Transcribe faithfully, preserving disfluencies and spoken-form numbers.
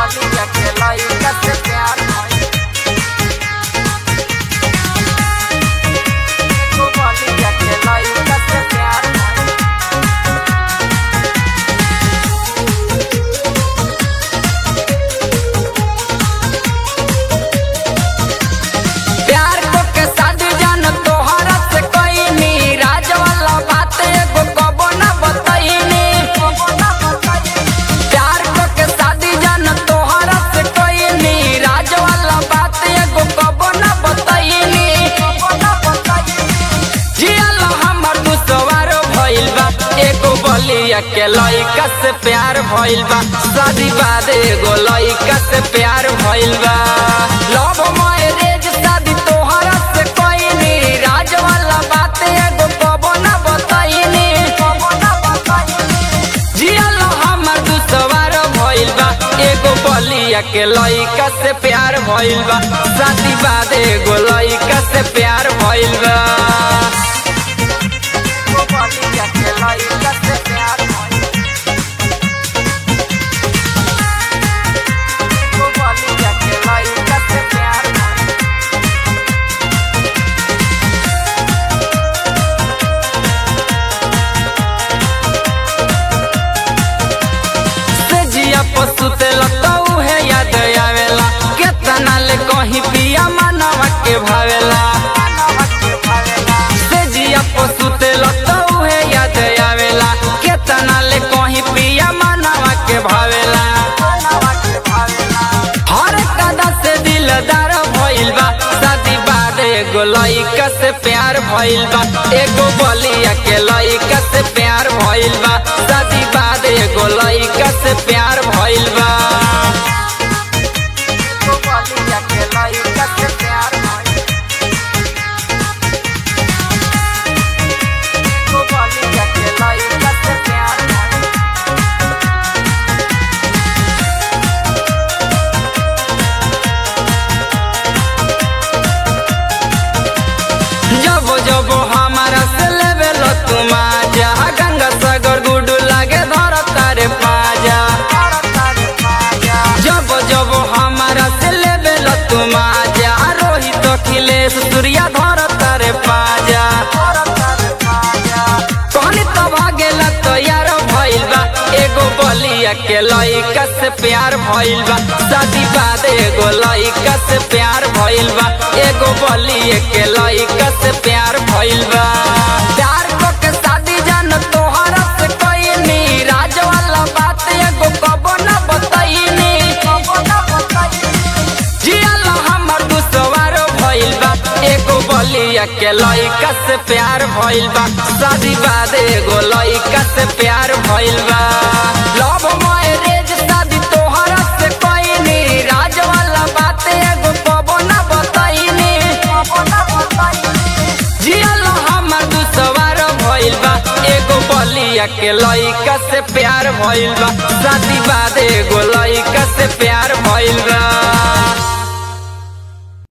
बलिया के लइका से प्यार भइल एगो बलिया के लइका से प्यार भइल प्यार को के शादी जान तोहरा से कइनी राज वाला बात एगो कबो ना बतइनी प्यार को के शादी जान तोहरा से कइनी राज वाला बात एगो कबो ना बतइनी जियल हमर दुसवार भइल बा एगो बलिया के लइका से प्यार भइल बा शादी बाद एगो लइका से प्यार भइल बा लव मैरिज शादी तोहरा से कइनी राज वाला बात एगो कबो ना बतइनी जियल हमर दुसवार भइल बा एगो बलिया के लइका से प्यार भइल बा शादी बाद एगो लइका से प्यार भइल बा एगो बलिया के लइका से प्यार भइल एगो बलिया के लइका से प्यार भइल से जिया पसुते लतऊ है याद आवेला केतना ले कहीं पिया मनवा के भावेला से जिया पसुते लतऊ है याद आवेला केतना ले कहीं पिया मनवा के भावेला हर कदा से दिलदार भइल बा शादी बाद एगो लइका से प्यार भइल बा एगो बलिया के लइका से प्यार भइल बा शादी बाद एगो लइका से प्यार भइल बा एगो बलिया के लइका से प्यार भइल एगो बलिया के लइका से प्यार भइल जब जब हमारा से लेवल तुम आजा गंगा सागर गुड लागे धर तारे पाजा जब जब हमारा से लेवल तुम आजा रोहित अखिलेश सूर्या धर तारे पाजा कहनी तो भागेला तो यार भइल बा एगो बलिया के लइका से प्यार भइल बा शादी बाद एगो लइका से प्यार भइल बा एगो बलिया के लइका से प्यार भइल बा प्यार को के शादी जान तोहरा से कइनी राज वाला बात एगो कबो ना बतइनी जियल हमर दुसवार भइल बा एगो बलिया के लइका से प्यार भइल बा शादी बाद एगो लइका से प्यार भइल बा लव मैरिज शादी तोहरा से कइनी राज वाला बात एगो कबो ना बतइनी जियल हमर दुसवार भइल बा एगो बलिया के लइका से प्यार भइल बा शादी बाद एगो लइका से प्यार भइल बा।